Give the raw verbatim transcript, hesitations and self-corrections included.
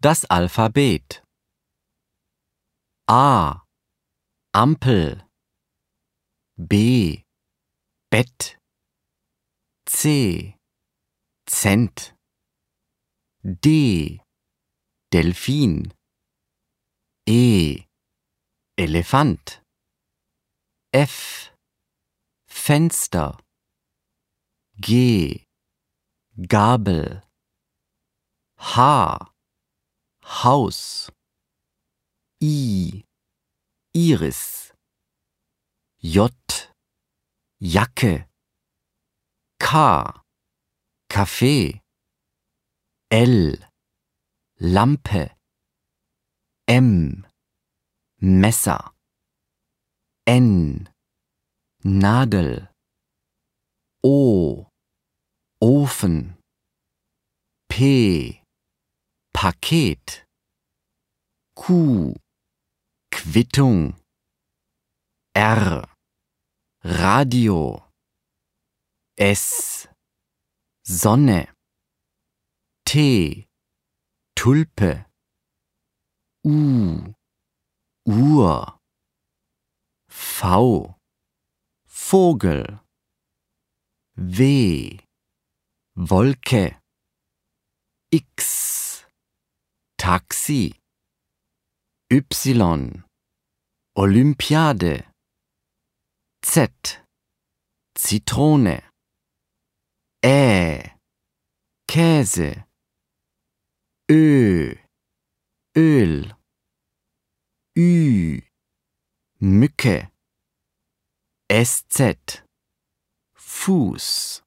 Das Alphabet. A. Ampel. B. Bett. C. Cent. D. Delfin. E. Elefant. F. Fenster. G. Gabel. H. Haus. I. Iris. J. Jacke. K. Kaffee. L. Lampe. M. Messer. N. Nadel. O. Ofen. P. Paket. Q. Quittung. R. Radio. S. Sonne. T. Tulpe. U. Uhr. V. Vogel. W. Wolke. X. Taxi. Y. Olympiade. Z. Zitrone. Ä. Käse. Ö. Öl. Ü. Mücke. S Z. Fuß.